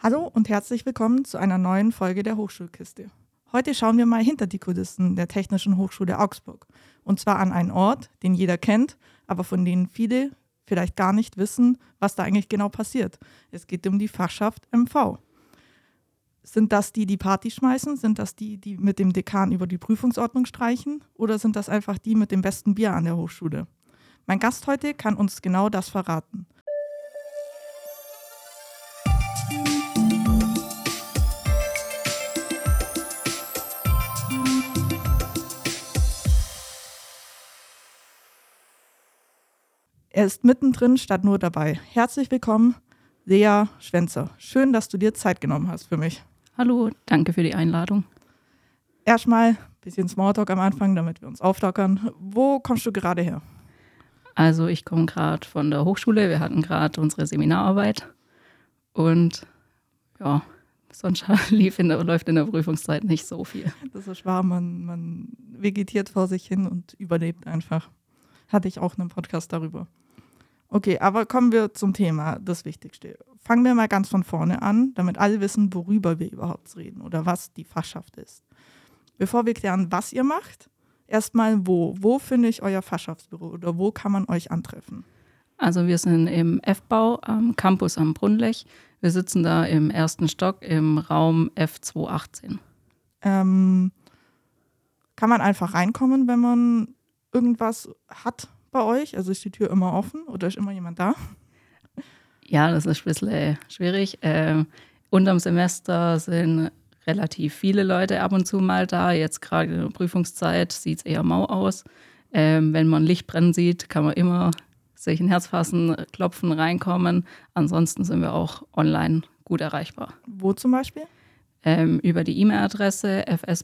Hallo und herzlich willkommen zu einer neuen Folge der Hochschulkiste. Heute schauen wir mal hinter die Kulissen der Technischen Hochschule Augsburg. Und zwar an einen Ort, den jeder kennt, aber von dem viele vielleicht gar nicht wissen, was da eigentlich genau passiert. Es geht um die Fachschaft MV. Sind das die, die Party schmeißen? Sind das die, die mit dem Dekan über die Prüfungsordnung streichen? Oder sind das einfach die mit dem besten Bier an der Hochschule? Mein Gast heute kann uns genau das verraten. Er ist mittendrin statt nur dabei. Herzlich willkommen, Lea Schwenzer. Schön, dass du dir Zeit genommen hast für mich. Hallo, danke für die Einladung. Erstmal ein bisschen Smalltalk am Anfang, damit wir uns auflockern. Wo kommst du gerade her? Also ich komme gerade von der Hochschule, wir hatten gerade unsere Seminararbeit und ja, sonst läuft in der Prüfungszeit nicht so viel. Das ist wahr, man vegetiert vor sich hin und überlebt einfach. Hatte ich auch einen Podcast darüber. Okay, aber kommen wir zum Thema, das Wichtigste. Fangen wir mal ganz von vorne an, damit alle wissen, worüber wir überhaupt reden oder was die Fachschaft ist. Bevor wir klären, was ihr macht, erstmal wo. Wo finde ich euer Fachschaftsbüro oder wo kann man euch antreffen? Also wir sind im F-Bau am Campus am Brunnlech. Wir sitzen da im ersten Stock im Raum F218. Kann man einfach reinkommen, wenn man irgendwas hat bei euch? Also ist die Tür immer offen oder ist immer jemand da? Ja, das ist ein bisschen schwierig. Unterm Semester sind relativ viele Leute ab und zu mal da. Jetzt gerade in der Prüfungszeit sieht es eher mau aus. Wenn man Licht brennen sieht, kann man immer sich ein Herz fassen, klopfen, reinkommen. Ansonsten sind wir auch online gut erreichbar. Wo zum Beispiel? Über die E-Mail-Adresse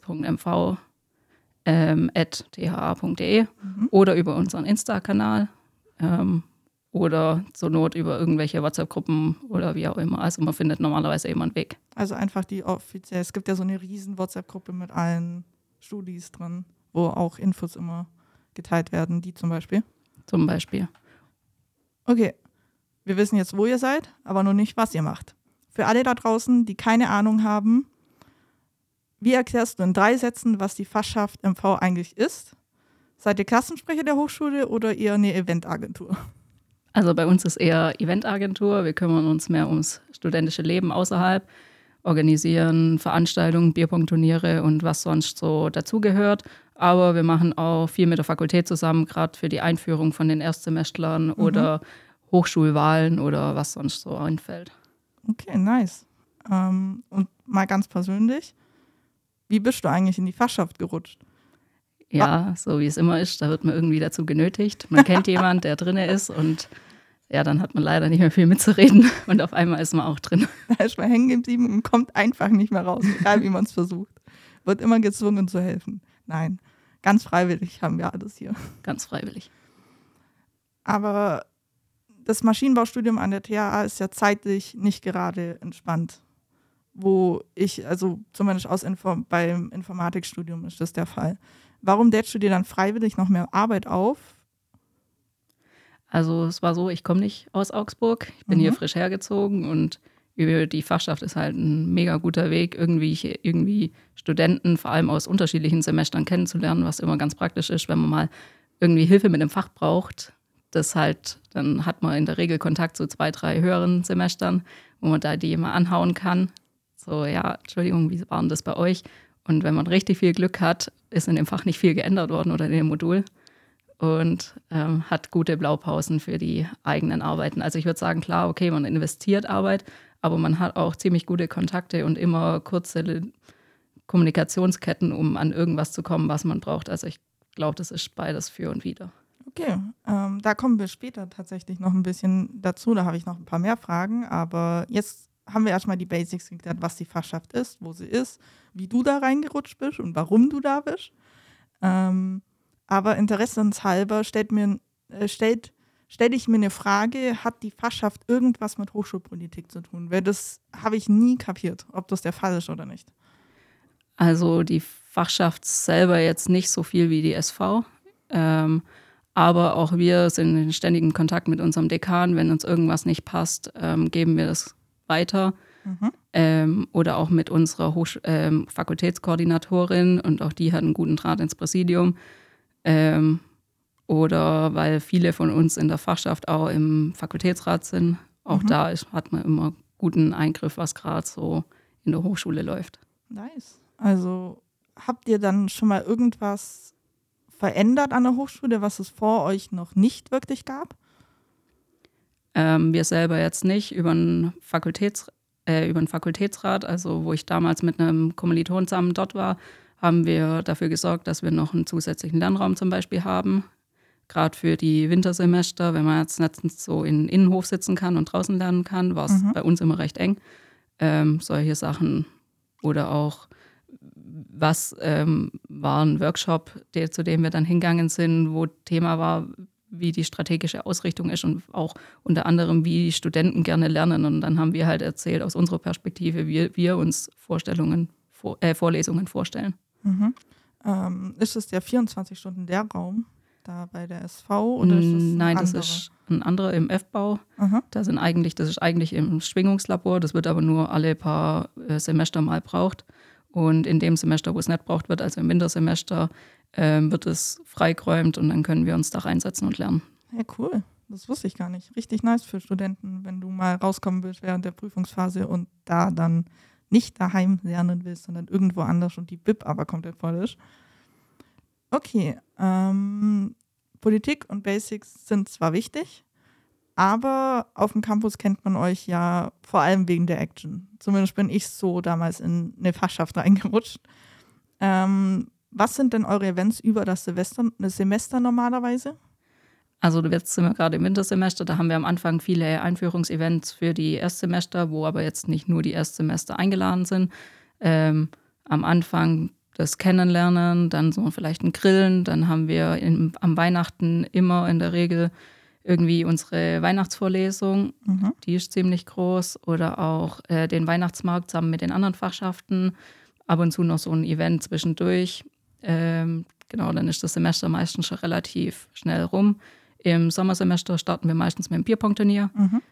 fs.mv@tha.de oder über unseren Insta-Kanal oder zur Not über irgendwelche WhatsApp-Gruppen oder wie auch immer. Also man findet normalerweise immer einen Weg. Also einfach die offiziell, es gibt ja so eine riesen WhatsApp-Gruppe mit allen Studis drin, wo auch Infos immer geteilt werden, die zum Beispiel. Zum Beispiel. Okay, wir wissen jetzt, wo ihr seid, aber noch nicht, was ihr macht. Für alle da draußen, die keine Ahnung haben, wie erklärst du in 3 Sätzen, was die Fachschaft MV eigentlich ist? Seid ihr Klassensprecher der Hochschule oder eher eine Eventagentur? Also bei uns ist eher Eventagentur. Wir kümmern uns mehr ums studentische Leben außerhalb, organisieren Veranstaltungen, Bierpong-Turniere und was sonst so dazugehört. Aber wir machen auch viel mit der Fakultät zusammen, gerade für die Einführung von den Erstsemestrern oder Hochschulwahlen oder was sonst so einfällt. Okay, nice. Und mal ganz persönlich, wie bist du eigentlich in die Fachschaft gerutscht? Ja, so wie es immer ist, da wird man irgendwie dazu genötigt. Man kennt jemanden, der drin ist und ja, dann hat man leider nicht mehr viel mitzureden und auf einmal ist man auch drin. Da ist man hängen geblieben und kommt einfach nicht mehr raus, egal wie man es versucht. Wird immer gezwungen zu helfen. Nein, ganz freiwillig haben wir alles hier. Ganz freiwillig. Aber das Maschinenbaustudium an der THA ist ja zeitlich nicht gerade entspannt. Wo ich, also zumindest beim Informatikstudium ist das der Fall. Warum lädst du dir dann freiwillig noch mehr Arbeit auf? Also es war so, ich komme nicht aus Augsburg, ich bin hier frisch hergezogen und über die Fachschaft ist halt ein mega guter Weg, irgendwie Studenten, vor allem aus unterschiedlichen Semestern kennenzulernen, was immer ganz praktisch ist, wenn man mal irgendwie Hilfe mit einem Fach braucht. Dann hat man in der Regel Kontakt zu 2, 3 höheren Semestern, wo man da die immer anhauen kann. So, ja, Entschuldigung, wie war denn das bei euch? Und wenn man richtig viel Glück hat, ist in dem Fach nicht viel geändert worden oder in dem Modul und hat gute Blaupausen für die eigenen Arbeiten. Also ich würde sagen, klar, okay, man investiert Arbeit, aber man hat auch ziemlich gute Kontakte und immer kurze Kommunikationsketten, um an irgendwas zu kommen, was man braucht. Also ich glaube, das ist beides für und wider. Okay, da kommen wir später tatsächlich noch ein bisschen dazu. Da habe ich noch ein paar mehr Fragen, aber jetzt haben wir erstmal die Basics geklärt, was die Fachschaft ist, wo sie ist, wie du da reingerutscht bist und warum du da bist. Aber interessenshalber stelle ich mir eine Frage, hat die Fachschaft irgendwas mit Hochschulpolitik zu tun? Weil das habe ich nie kapiert, ob das der Fall ist oder nicht. Also die Fachschaft selber jetzt nicht so viel wie die SV, aber auch wir sind in ständigem Kontakt mit unserem Dekan. Wenn uns irgendwas nicht passt, geben wir das weiter. Oder auch mit unserer Fakultätskoordinatorin und auch die hat einen guten Draht ins Präsidium. Oder weil viele von uns in der Fachschaft auch im Fakultätsrat sind. Auch da hat man immer guten Eingriff, was gerade so in der Hochschule läuft. Nice. Also habt ihr dann schon mal irgendwas verändert an der Hochschule, was es vor euch noch nicht wirklich gab? Wir selber jetzt nicht. Über den Fakultätsrat, also wo ich damals mit einem Kommiliton zusammen dort war, haben wir dafür gesorgt, dass wir noch einen zusätzlichen Lernraum zum Beispiel haben. Gerade für die Wintersemester, wenn man jetzt letztens so in den Innenhof sitzen kann und draußen lernen kann, war es bei uns immer recht eng. Solche Sachen oder auch war ein Workshop, zu dem wir dann hingegangen sind, wo Thema war, wie die strategische Ausrichtung ist und auch unter anderem, wie die Studenten gerne lernen. Und dann haben wir halt erzählt aus unserer Perspektive, wie wir uns Vorlesungen vorstellen. Ist es der 24-Stunden-Lehrraum da bei der SV? Oder ist das Nein, das ist ein anderer im F-Bau. Das ist eigentlich im Schwingungslabor. Das wird aber nur alle paar Semester mal braucht. Und in dem Semester, wo es nicht braucht wird, also im Wintersemester, wird es freigeräumt und dann können wir uns da reinsetzen und lernen. Ja, cool. Das wusste ich gar nicht. Richtig nice für Studenten, wenn du mal rauskommen willst während der Prüfungsphase und da dann nicht daheim lernen willst, sondern irgendwo anders und die Bib aber komplett voll ist. Okay, Politik und Basics sind zwar wichtig, aber auf dem Campus kennt man euch ja vor allem wegen der Action. Zumindest bin ich so damals in eine Fachschaft reingerutscht. Was sind denn eure Events über das Semester normalerweise? Also jetzt sind wir gerade im Wintersemester, da haben wir am Anfang viele Einführungsevents für die Erstsemester, wo aber jetzt nicht nur die Erstsemester eingeladen sind. Am Anfang das Kennenlernen, dann so vielleicht ein Grillen, dann haben wir am Weihnachten immer in der Regel irgendwie unsere Weihnachtsvorlesung, die ist ziemlich groß, oder auch den Weihnachtsmarkt zusammen mit den anderen Fachschaften, ab und zu noch so ein Event zwischendurch. Genau, dann ist das Semester meistens schon relativ schnell rum. Im Sommersemester starten wir meistens mit dem Bierpong-Turnier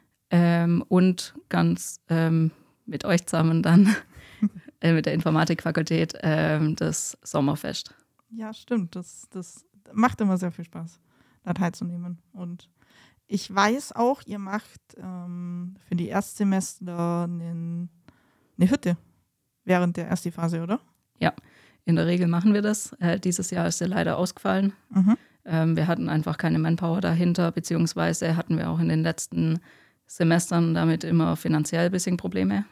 und ganz mit euch zusammen dann mit der Informatikfakultät das Sommerfest. Ja, stimmt. Das macht immer sehr viel Spaß, da teilzunehmen. Und ich weiß auch, ihr macht für die Erstsemester eine Hütte während der Ersti-Phase, oder? Ja, in der Regel machen wir das. Dieses Jahr ist sie leider ausgefallen. Wir hatten einfach keine Manpower dahinter, beziehungsweise hatten wir auch in den letzten Semestern damit immer finanziell ein bisschen Probleme.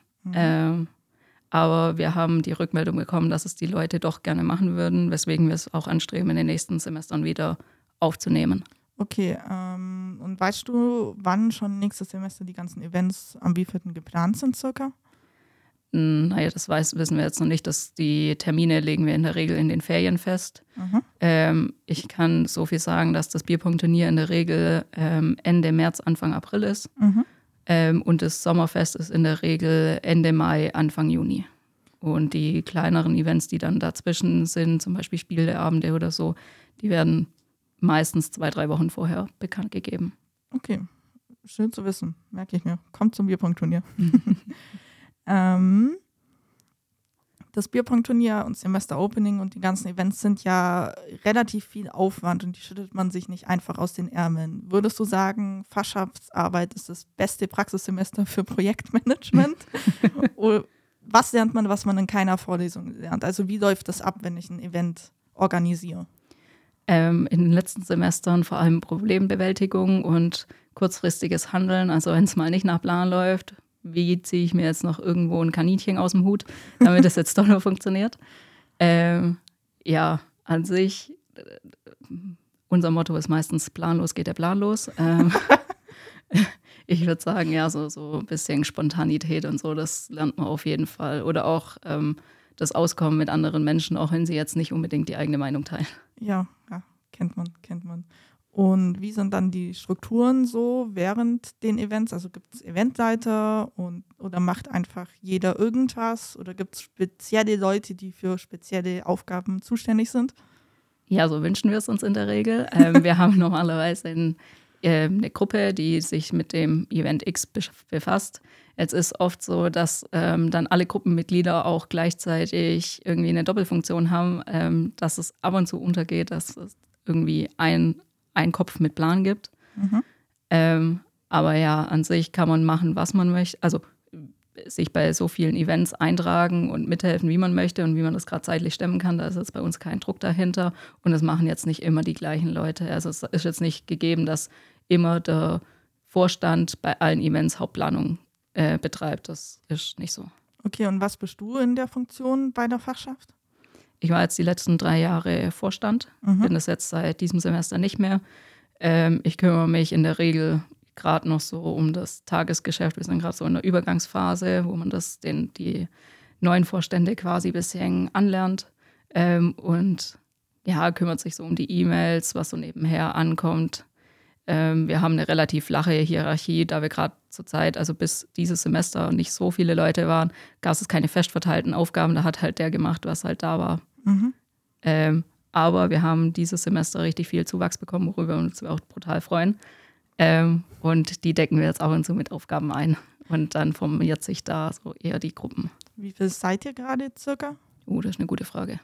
Aber wir haben die Rückmeldung bekommen, dass es die Leute doch gerne machen würden, weswegen wir es auch anstreben, in den nächsten Semestern wieder aufzunehmen. Okay, und weißt du, wann schon nächstes Semester die ganzen Events am wievielten geplant sind circa? Naja, das wissen wir jetzt noch nicht. Die Termine legen wir in der Regel in den Ferien fest. Ich kann so viel sagen, dass das Bierpong-Turnier in der Regel Ende März, Anfang April ist. Und das Sommerfest ist in der Regel Ende Mai, Anfang Juni. Und die kleineren Events, die dann dazwischen sind, zum Beispiel Spieleabende oder so, die werden meistens 2-3 Wochen vorher bekannt gegeben. Okay, schön zu wissen, merke ich mir. Kommt zum Bierpong-Turnier. Das Bierpong-Turnier und Semester-Opening und die ganzen Events sind ja relativ viel Aufwand und die schüttet man sich nicht einfach aus den Ärmeln. Würdest du sagen, Fachschaftsarbeit ist das beste Praxissemester für Projektmanagement? Oder was lernt man, was man in keiner Vorlesung lernt? Also wie läuft das ab, wenn ich ein Event organisiere? In den letzten Semestern vor allem Problembewältigung und kurzfristiges Handeln. Also wenn es mal nicht nach Plan läuft, wie ziehe ich mir jetzt noch irgendwo ein Kaninchen aus dem Hut, damit das jetzt doch noch funktioniert. Ja, an sich, unser Motto ist meistens planlos geht der Plan los. Ich würde sagen, ja, so ein bisschen Spontanität und so, das lernt man auf jeden Fall. Oder auch das Auskommen mit anderen Menschen, auch wenn sie jetzt nicht unbedingt die eigene Meinung teilen. Ja, kennt man. Und wie sind dann die Strukturen so während den Events? Also gibt es Eventleiter oder macht einfach jeder irgendwas? Oder gibt es spezielle Leute, die für spezielle Aufgaben zuständig sind? Ja, so wünschen wir es uns in der Regel. Wir haben normalerweise eine Gruppe, die sich mit dem Event X befasst. Jetzt ist oft so, dass dann alle Gruppenmitglieder auch gleichzeitig irgendwie eine Doppelfunktion haben, dass es ab und zu untergeht, dass es irgendwie ein Kopf mit Plan gibt. Aber ja, an sich kann man machen, was man möchte. Also sich bei so vielen Events eintragen und mithelfen, wie man möchte und wie man das gerade zeitlich stemmen kann. Da ist jetzt bei uns kein Druck dahinter. Und es machen jetzt nicht immer die gleichen Leute. Also es ist jetzt nicht gegeben, dass immer der Vorstand bei allen Events Hauptplanung betreibt. Das ist nicht so. Okay, und was bist du in der Funktion bei der Fachschaft? Ich war jetzt die letzten 3 Jahre Vorstand, bin das jetzt seit diesem Semester nicht mehr. Ich kümmere mich in der Regel gerade noch so um das Tagesgeschäft. Wir sind gerade so in der Übergangsphase, wo man die neuen Vorstände quasi bisschen anlernt und ja, kümmert sich so um die E-Mails, was so nebenher ankommt. Wir haben eine relativ flache Hierarchie, da wir gerade zur Zeit, also bis dieses Semester nicht so viele Leute waren, gab es keine fest verteilten Aufgaben. Da hat halt der gemacht, was halt da war. Aber wir haben dieses Semester richtig viel Zuwachs bekommen, worüber wir uns auch brutal freuen. Und die decken wir jetzt ab und zu mit Aufgaben ein. Und dann formiert sich da so eher die Gruppen. Wie viel seid ihr gerade circa? Das ist eine gute Frage.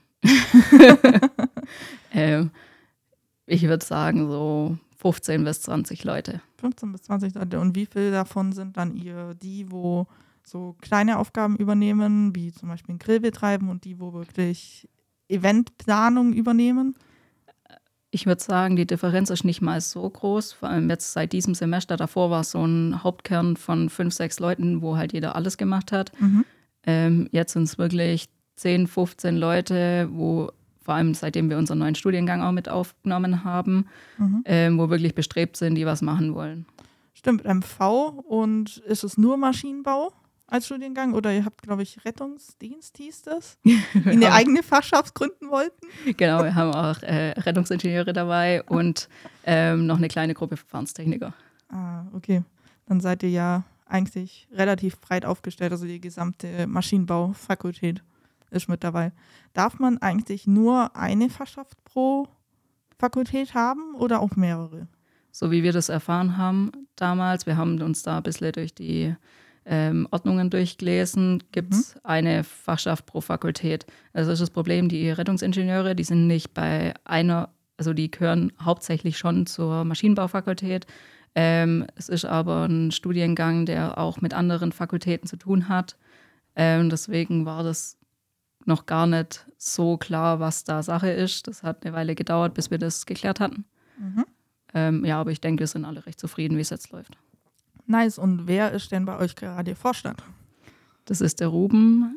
Ich würde sagen so 15 bis 20 Leute. 15 bis 20 Leute. Und wie viele davon sind dann die, wo so kleine Aufgaben übernehmen, wie zum Beispiel einen Grill betreiben und die, wo wirklich Eventplanung übernehmen? Ich würde sagen, die Differenz ist nicht mal so groß. Vor allem jetzt seit diesem Semester. Davor war es so ein Hauptkern von 5, 6 Leuten, wo halt jeder alles gemacht hat. Jetzt sind es wirklich 10, 15 Leute, wo vor allem seitdem wir unseren neuen Studiengang auch mit aufgenommen haben, wo wirklich bestrebt sind, die was machen wollen. Stimmt, MV. Und ist es nur Maschinenbau als Studiengang? Oder ihr habt, glaube ich, Rettungsdienst hieß das? Die eine eigene Fachschaft gründen wollten? Genau, wir haben auch Rettungsingenieure dabei und noch eine kleine Gruppe Verfahrenstechniker. Ah, okay. Dann seid ihr ja eigentlich relativ breit aufgestellt, also die gesamte Maschinenbaufakultät ist mit dabei. Darf man eigentlich nur eine Fachschaft pro Fakultät haben oder auch mehrere? So wie wir das erfahren haben damals, wir haben uns da ein bisschen durch die Ordnungen durchgelesen, gibt es eine Fachschaft pro Fakultät. Also das ist das Problem, die Rettungsingenieure, die sind nicht bei einer, also die gehören hauptsächlich schon zur Maschinenbaufakultät. Es ist aber ein Studiengang, der auch mit anderen Fakultäten zu tun hat. Deswegen war das noch gar nicht so klar, was da Sache ist. Das hat eine Weile gedauert, bis wir das geklärt hatten. Ja, aber ich denke, wir sind alle recht zufrieden, wie es jetzt läuft. Nice. Und wer ist denn bei euch gerade Vorstand? Das ist der Ruben,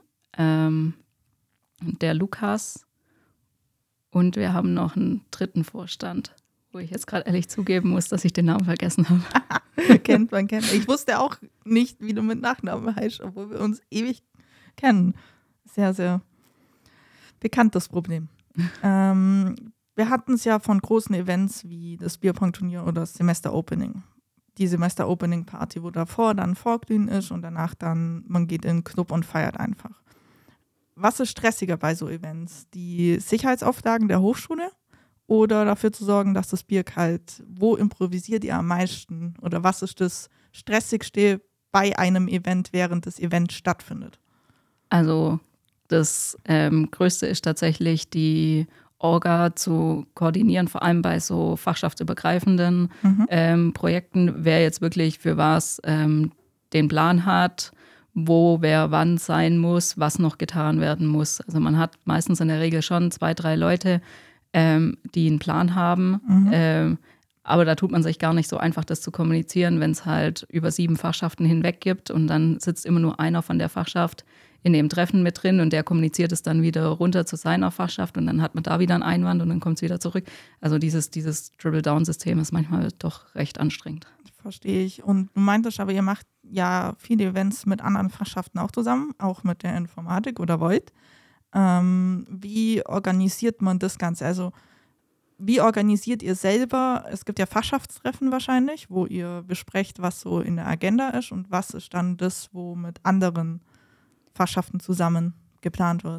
der Lukas und wir haben noch einen dritten Vorstand, wo ich jetzt gerade ehrlich zugeben muss, dass ich den Namen vergessen habe. Kennt man. Ich wusste auch nicht, wie du mit Nachnamen heißt, obwohl wir uns ewig kennen. Sehr, sehr bekanntes Problem. Wir hatten es ja von großen Events wie das Bierpong-Turnier oder das Semester-Opening. Die Semester-Opening-Party, wo davor dann Vorglühen ist und danach dann, man geht in den Club und feiert einfach. Was ist stressiger bei so Events? Die Sicherheitsauflagen der Hochschule oder dafür zu sorgen, dass das Bier kalt? Wo improvisiert ihr am meisten? Oder was ist das Stressigste bei einem Event, während das Event stattfindet? Also das Größte ist tatsächlich die Orga zu koordinieren, vor allem bei so fachschaftsübergreifenden Projekten, wer jetzt wirklich für was den Plan hat, wo wer wann sein muss, was noch getan werden muss. Also man hat meistens in der Regel schon 2, 3 Leute, die einen Plan haben, aber da tut man sich gar nicht so einfach, das zu kommunizieren, wenn es halt über 7 Fachschaften hinweg gibt und dann sitzt immer nur einer von der Fachschaft in dem Treffen mit drin und der kommuniziert es dann wieder runter zu seiner Fachschaft und dann hat man da wieder einen Einwand und dann kommt es wieder zurück. Also dieses Triple-Down-System ist manchmal doch recht anstrengend. Verstehe ich. Und du meintest aber, ihr macht ja viele Events mit anderen Fachschaften auch zusammen, auch mit der Informatik oder Void. Wie organisiert man das Ganze? Also wie organisiert ihr selber? Es gibt ja Fachschaftstreffen wahrscheinlich, wo ihr besprecht, was so in der Agenda ist und was ist dann das, wo mit anderen Fachschaften zusammen geplant wird.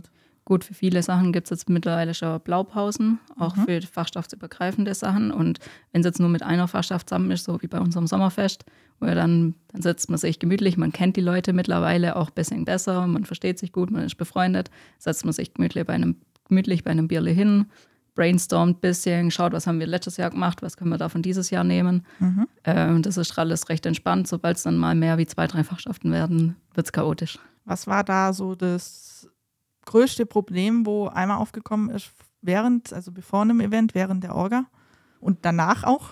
Gut, für viele Sachen gibt es jetzt mittlerweile schon Blaupausen, auch für fachschaftsübergreifende Sachen. Und wenn es jetzt nur mit einer Fachschaft zusammen ist, so wie bei unserem Sommerfest, wo dann setzt man sich gemütlich, man kennt die Leute mittlerweile auch ein bisschen besser, man versteht sich gut, man ist befreundet, setzt man sich gemütlich bei einem Bierle hin, brainstormt ein bisschen, schaut, was haben wir letztes Jahr gemacht, was können wir davon dieses Jahr nehmen. Das ist alles recht entspannt. Sobald es dann mal mehr wie 2, 3 Fachschaften werden, wird es chaotisch. Was war da so das größte Problem, wo einmal aufgekommen ist, also bevor einem Event, während der Orga und danach auch?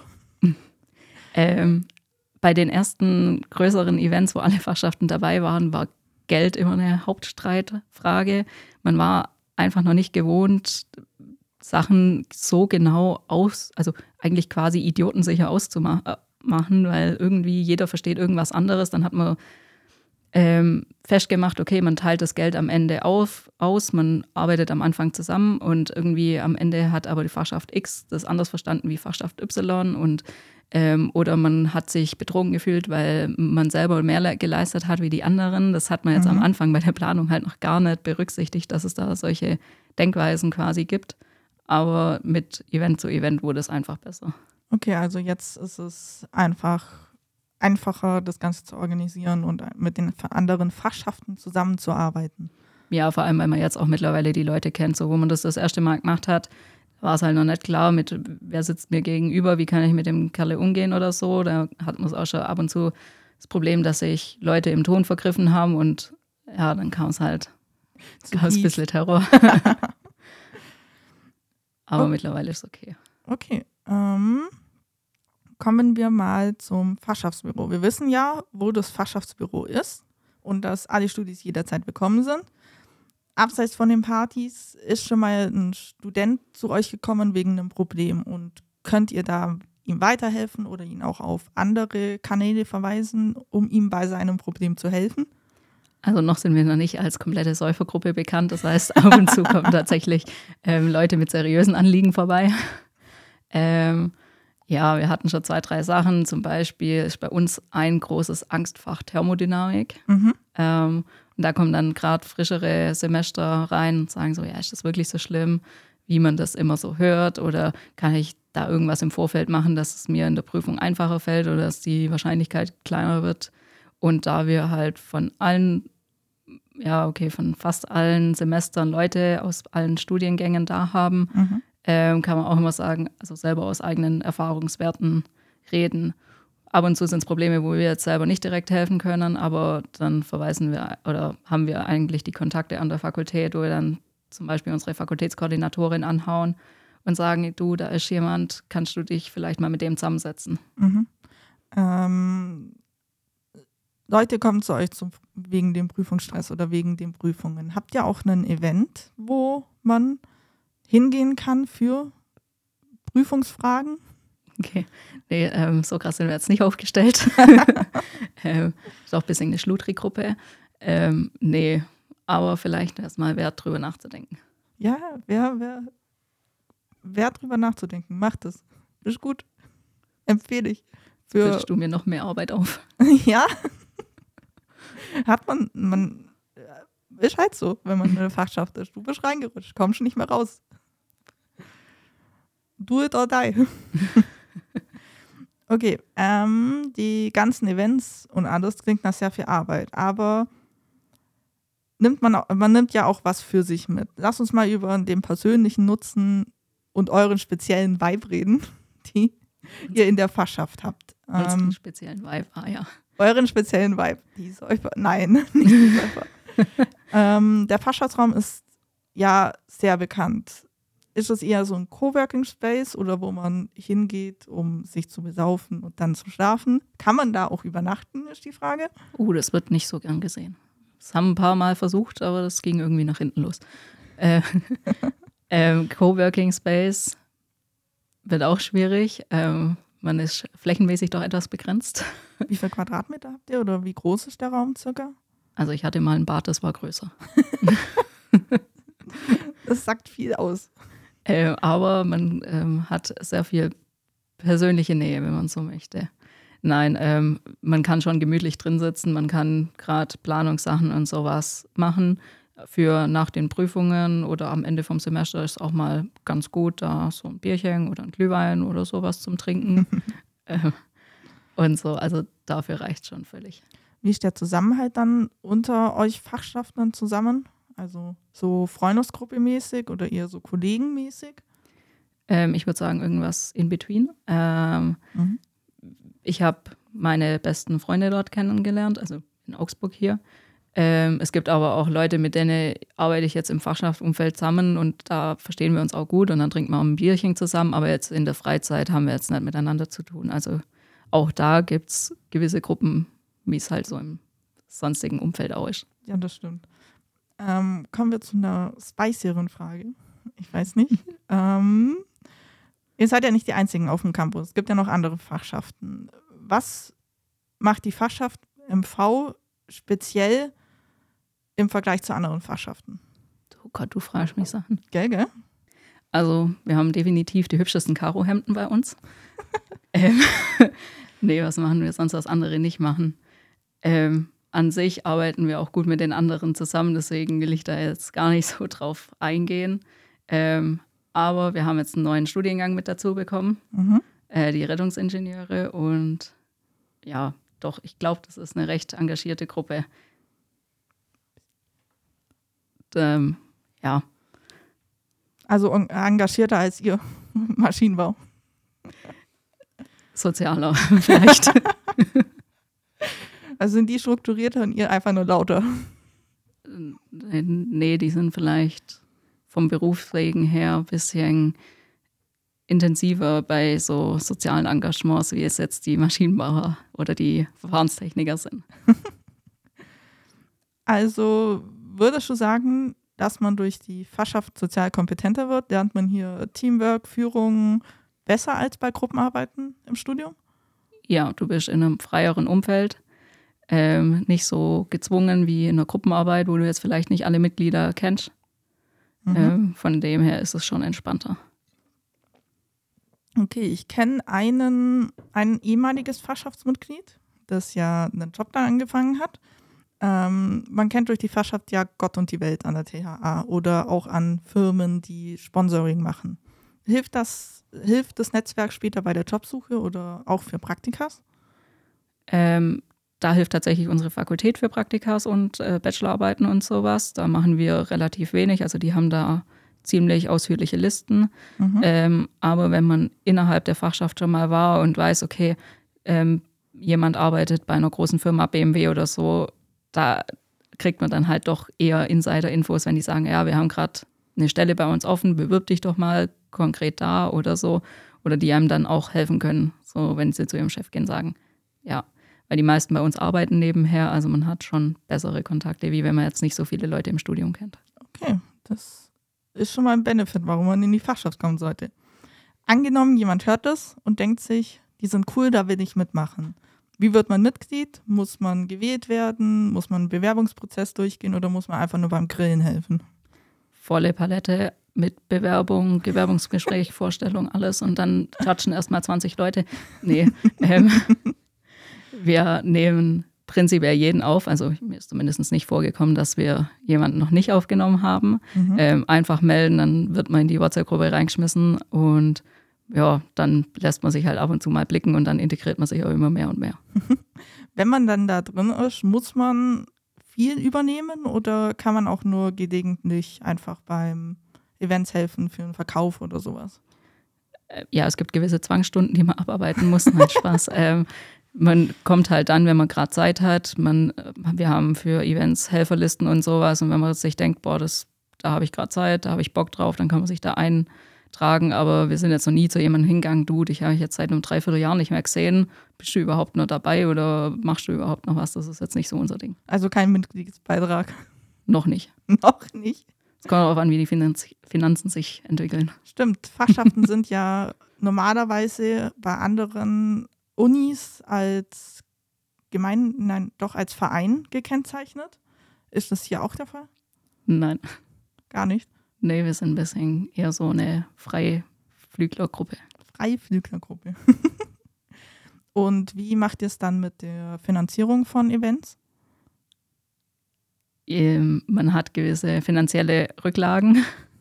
Bei den ersten größeren Events, wo alle Fachschaften dabei waren, war Geld immer eine Hauptstreitfrage. Man war einfach noch nicht gewohnt, Sachen so genau also eigentlich quasi idiotensicher auszumachen, weil irgendwie jeder versteht irgendwas anderes. Dann hat man festgemacht, okay, man teilt das Geld am Ende aus, man arbeitet am Anfang zusammen und irgendwie am Ende hat aber die Fachschaft X das anders verstanden wie Fachschaft Y und oder man hat sich betrogen gefühlt, weil man selber mehr geleistet hat wie die anderen. Das hat man jetzt am Anfang bei der Planung halt noch gar nicht berücksichtigt, dass es da solche Denkweisen quasi gibt. Aber mit Event zu Event wurde es einfach besser. Okay, also jetzt ist es einfacher, das Ganze zu organisieren und mit den anderen Fachschaften zusammenzuarbeiten. Ja, vor allem, weil man jetzt auch mittlerweile die Leute kennt. So, wo man das erste Mal gemacht hat, war es halt noch nicht klar, mit wer sitzt mir gegenüber, wie kann ich mit dem Kerl umgehen oder so. Da hat man es auch schon ab und zu das Problem, dass sich Leute im Ton vergriffen haben und ja, dann kam es halt, ein bisschen Terror. Aber mittlerweile ist es okay. Okay, kommen wir mal zum Fachschaftsbüro. Wir wissen ja, wo das Fachschaftsbüro ist und dass alle Studis jederzeit willkommen sind. Abseits von den Partys ist schon mal ein Student zu euch gekommen wegen einem Problem und könnt ihr da ihm weiterhelfen oder ihn auch auf andere Kanäle verweisen, um ihm bei seinem Problem zu helfen? Also noch sind wir noch nicht als komplette Säufergruppe bekannt. Das heißt, ab und zu kommen tatsächlich Leute mit seriösen Anliegen vorbei. Ja, wir hatten schon 2, 3 Sachen. Zum Beispiel ist bei uns ein großes Angstfach Thermodynamik. Und da kommen dann gerade frischere Semester rein und sagen so, ja, ist das wirklich so schlimm, wie man das immer so hört? Oder kann ich da irgendwas im Vorfeld machen, dass es mir in der Prüfung einfacher fällt oder dass die Wahrscheinlichkeit kleiner wird? Und da wir halt von fast allen Semestern Leute aus allen Studiengängen da haben, kann man auch immer sagen, also selber aus eigenen Erfahrungswerten reden. Ab und zu sind es Probleme, wo wir jetzt selber nicht direkt helfen können, aber dann verweisen wir oder haben wir eigentlich die Kontakte an der Fakultät, wo wir dann zum Beispiel unsere Fakultätskoordinatorin anhauen und sagen, du, da ist jemand, kannst du dich vielleicht mal mit dem zusammensetzen? Leute kommen zu euch wegen dem Prüfungsstress oder wegen den Prüfungen. Habt ihr auch ein Event, wo man hingehen kann für Prüfungsfragen? Okay, nee, so krass sind wir jetzt nicht aufgestellt. Ist auch ein bisschen eine Schludri-Gruppe. Nee, aber vielleicht wäre es mal wert, drüber nachzudenken. Ja, wert drüber nachzudenken. Macht es. Ist gut. Empfehle ich. Führst du mir noch mehr Arbeit auf? Ja. Hat man ist halt so, wenn man eine Fachschaft ist. Du bist reingerutscht, kommst nicht mehr raus. Do it or die. Okay, die ganzen Events und alles klingt nach sehr viel Arbeit, aber man nimmt ja auch was für sich mit. Lass uns mal über den persönlichen Nutzen und euren speziellen Vibe reden, die ihr in der Fachschaft habt. Unseren speziellen Vibe, ja. Euren speziellen Vibe. Die Säufer. Nein, nicht die Säufer. Der Fachschaftsraum ist ja sehr bekannt. Ist es eher so ein Coworking Space oder wo man hingeht, um sich zu besaufen und dann zu schlafen? Kann man da auch übernachten, ist die Frage. Das wird nicht so gern gesehen. Das haben ein paar Mal versucht, aber das ging irgendwie nach hinten los. Coworking Space wird auch schwierig. Man ist flächenmäßig doch etwas begrenzt. Wie viel Quadratmeter habt ihr oder wie groß ist der Raum circa? Also ich hatte mal ein Bad, das war größer. Das sagt viel aus. Aber man hat sehr viel persönliche Nähe, wenn man so möchte. Nein, man kann schon gemütlich drin sitzen, man kann gerade Planungssachen und sowas machen, Für nach den Prüfungen oder am Ende vom Semester ist auch mal ganz gut, da so ein Bierchen oder ein Glühwein oder sowas zum Trinken. Und so, also dafür reicht schon völlig. Wie ist der Zusammenhalt dann unter euch Fachschaftlern zusammen? Also so Freundesgruppe mäßig oder eher so kollegenmäßig? Ich würde sagen, irgendwas in between. Ich habe meine besten Freunde dort kennengelernt, also in Augsburg hier. Es gibt aber auch Leute, mit denen arbeite ich jetzt im Fachschaftsumfeld zusammen und da verstehen wir uns auch gut und dann trinken wir auch ein Bierchen zusammen, aber jetzt in der Freizeit haben wir jetzt nicht miteinander zu tun. Also auch da gibt es gewisse Gruppen, wie es halt so im sonstigen Umfeld auch ist. Ja, das stimmt. Kommen wir zu einer spicieren Frage. Ich weiß nicht. Ihr seid ja nicht die Einzigen auf dem Campus. Es gibt ja noch andere Fachschaften. Was macht die Fachschaft MV speziell im Vergleich zu anderen Fachschaften? Oh Gott, du fragst mich Sachen. Gell? Also wir haben definitiv die hübschesten Karohemden bei uns. Nee, was machen wir sonst, was andere nicht machen? An sich arbeiten wir auch gut mit den anderen zusammen, deswegen will ich da jetzt gar nicht so drauf eingehen. Aber wir haben jetzt einen neuen Studiengang mit dazu bekommen, die Rettungsingenieure. Und ja, doch, ich glaube, das ist eine recht engagierte Gruppe. Ja. Also engagierter als ihr Maschinenbau. Sozialer vielleicht. Also sind die strukturierter und ihr einfach nur lauter? Nee, die sind vielleicht vom Berufswegen her ein bisschen intensiver bei so sozialen Engagements, wie es jetzt die Maschinenbauer oder die Verfahrenstechniker sind. Also würdest du sagen, dass man durch die Fachschaft sozial kompetenter wird? Lernt man hier Teamwork, Führung besser als bei Gruppenarbeiten im Studium? Ja, du bist in einem freieren Umfeld, nicht so gezwungen wie in einer Gruppenarbeit, wo du jetzt vielleicht nicht alle Mitglieder kennst. Von dem her ist es schon entspannter. Okay, ich kenne ein ehemaliges Fachschaftsmitglied, das ja einen Job da angefangen hat. Man kennt durch die Fachschaft ja Gott und die Welt an der THA oder auch an Firmen, die Sponsoring machen. Hilft das Netzwerk später bei der Jobsuche oder auch für Praktikas? Da hilft tatsächlich unsere Fakultät für Praktikas und Bachelorarbeiten und sowas. Da machen wir relativ wenig. Also die haben da ziemlich ausführliche Listen. Aber wenn man innerhalb der Fachschaft schon mal war und weiß, okay, jemand arbeitet bei einer großen Firma, BMW oder so, da kriegt man dann halt doch eher Insider-Infos, wenn die sagen, ja, wir haben gerade eine Stelle bei uns offen, bewirb dich doch mal konkret da oder so. Oder die einem dann auch helfen können, so wenn sie zu ihrem Chef gehen, sagen, ja, weil die meisten bei uns arbeiten nebenher, also man hat schon bessere Kontakte, wie wenn man jetzt nicht so viele Leute im Studium kennt. Okay, das ist schon mal ein Benefit, warum man in die Fachschaft kommen sollte. Angenommen, jemand hört das und denkt sich, die sind cool, da will ich mitmachen. Wie wird man Mitglied? Muss man gewählt werden? Muss man einen Bewerbungsprozess durchgehen oder muss man einfach nur beim Grillen helfen? Volle Palette mit Bewerbung, Bewerbungsgespräch, Vorstellung, alles und dann touchen erstmal 20 Leute. Nee, wir nehmen prinzipiell jeden auf. Also mir ist zumindest nicht vorgekommen, dass wir jemanden noch nicht aufgenommen haben. Einfach melden, dann wird man in die WhatsApp-Gruppe reingeschmissen und ja, dann lässt man sich halt ab und zu mal blicken und dann integriert man sich auch immer mehr und mehr. Wenn man dann da drin ist, muss man viel übernehmen oder kann man auch nur gelegentlich einfach beim Events helfen für einen Verkauf oder sowas? Ja, es gibt gewisse Zwangsstunden, die man abarbeiten muss. Nein, Spaß. Man kommt halt dann, wenn man gerade Zeit hat. Wir haben für Events Helferlisten und sowas. Und wenn man sich denkt, boah, da habe ich gerade Zeit, da habe ich Bock drauf, dann kann man sich da eintragen. Aber wir sind jetzt noch nie zu jemandem hingegangen, du, dich habe ich jetzt seit einem Dreivierteljahr nicht mehr gesehen. Bist du überhaupt noch dabei oder machst du überhaupt noch was? Das ist jetzt nicht so unser Ding. Also kein Mitgliedsbeitrag? Noch nicht. Noch nicht? Es kommt darauf an, wie die Finanzen sich entwickeln. Stimmt, Fachschaften sind ja normalerweise bei anderen Unis als als Verein gekennzeichnet. Ist das hier auch der Fall? Nein. Gar nicht? Nee, wir sind ein bisschen eher so eine Freiflüglergruppe. Freiflüglergruppe. Und wie macht ihr es dann mit der Finanzierung von Events? Man hat gewisse finanzielle Rücklagen.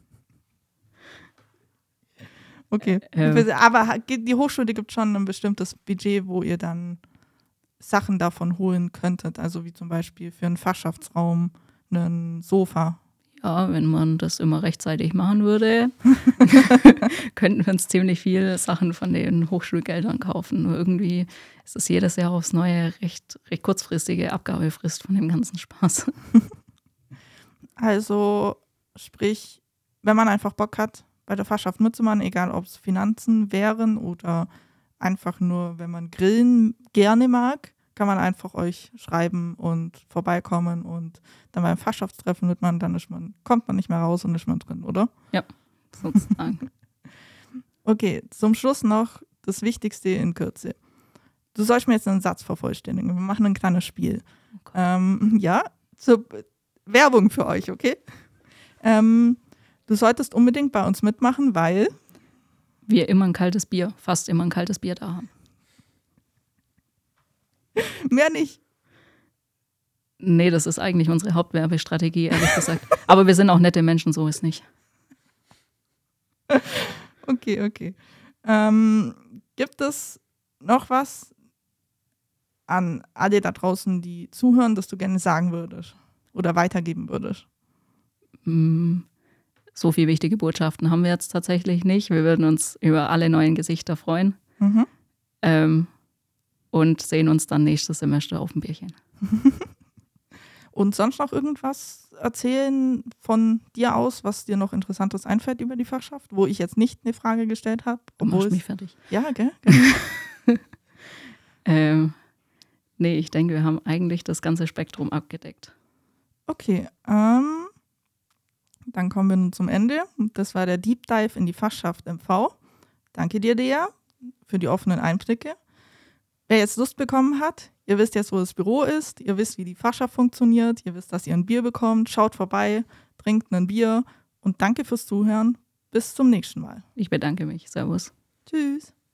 Okay. Aber die Hochschule gibt schon ein bestimmtes Budget, wo ihr dann Sachen davon holen könntet. Also wie zum Beispiel für einen Fachschaftsraum ein Sofa. Ja, wenn man das immer rechtzeitig machen würde, könnten wir uns ziemlich viele Sachen von den Hochschulgeldern kaufen. Nur irgendwie ist es jedes Jahr aufs Neue recht kurzfristige Abgabefrist von dem ganzen Spaß. Also sprich, wenn man einfach Bock hat, bei der Fachschaft mitzumachen, egal ob es Finanzen wären oder einfach nur, wenn man Grillen gerne mag, kann man einfach euch schreiben und vorbeikommen und dann beim Fachschaftstreffen kommt man nicht mehr raus und ist man drin, oder? Ja, sozusagen. Okay, zum Schluss noch das Wichtigste in Kürze. Du sollst mir jetzt einen Satz vervollständigen. Wir machen ein kleines Spiel. Zur Werbung für euch, okay? Du solltest unbedingt bei uns mitmachen, weil wir fast immer ein kaltes Bier da haben. Mehr nicht. Nee, das ist eigentlich unsere Hauptwerbestrategie, ehrlich gesagt. Aber wir sind auch nette Menschen, so ist nicht. Okay. Gibt es noch was an alle da draußen, die zuhören, das du gerne sagen würdest oder weitergeben würdest? So viele wichtige Botschaften haben wir jetzt tatsächlich nicht. Wir würden uns über alle neuen Gesichter freuen. Und sehen uns dann nächstes Semester auf dem Bierchen. Und sonst noch irgendwas erzählen von dir aus, was dir noch Interessantes einfällt über die Fachschaft, wo ich jetzt nicht eine Frage gestellt habe? Du machst mich fertig. Ja, gell? Nee, ich denke, wir haben eigentlich das ganze Spektrum abgedeckt. Okay, dann kommen wir nun zum Ende. Das war der Deep Dive in die Fachschaft MV. Danke dir, Dea, für die offenen Einblicke. Wer jetzt Lust bekommen hat, ihr wisst jetzt, wo das Büro ist, ihr wisst, wie die Fachschaft funktioniert, ihr wisst, dass ihr ein Bier bekommt, schaut vorbei, trinkt ein Bier und danke fürs Zuhören. Bis zum nächsten Mal. Ich bedanke mich. Servus. Tschüss.